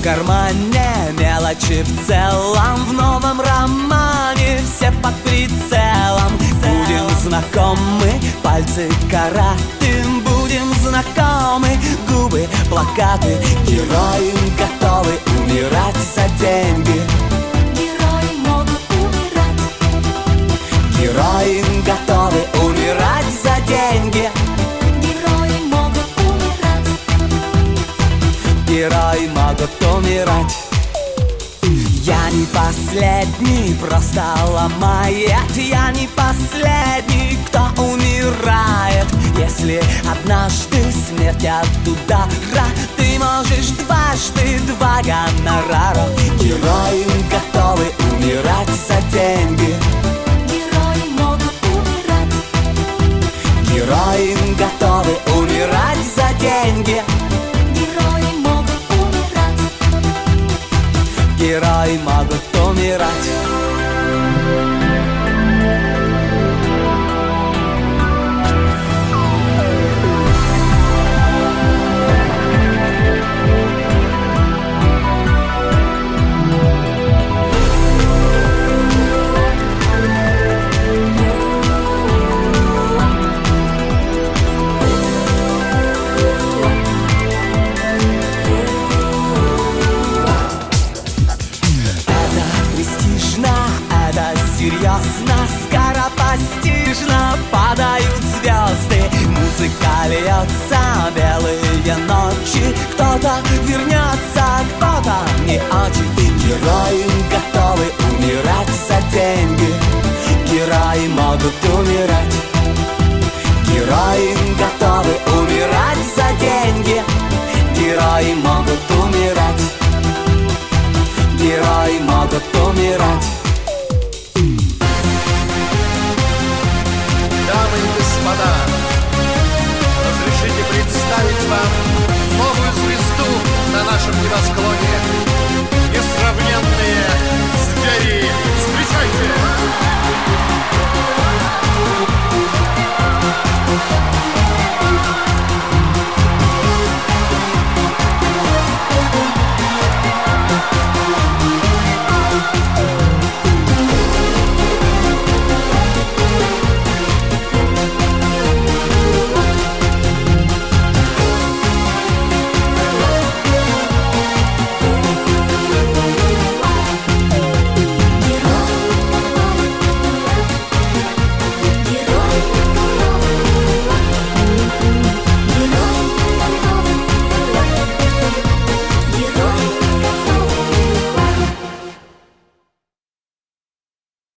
кармане мелочи в целом. В новом романе все под прицелом. Будем знакомы, пальцы караты. Будем знакомы, губы плакаты. Герои готовы умирать за деньги. Герои могут умирать. Герои готовы умирать за деньги. Герои могут умирать. Герои могут умирать. Я не последний, просто ломает. Я не последний, кто умирает. Если однажды смерть от удара, ты можешь дважды два гонорара. Герои готовы умирать за деньги. Герои могут умирать. Герои готовы умирать за деньги. Герои могут умирать. Герои могут умирать. Серьезно, скоропостижно падают звезды. Музыка льется, белые ночи. Кто-то вернется, кто-то не очень. Герои готовы умирать за деньги. Герои могут умирать. Герои готовы умирать за деньги. Герои могут умирать. Герои могут умирать. Дамы и господа, разрешите представить вам новую звезду на нашем небосклоне. Несравненную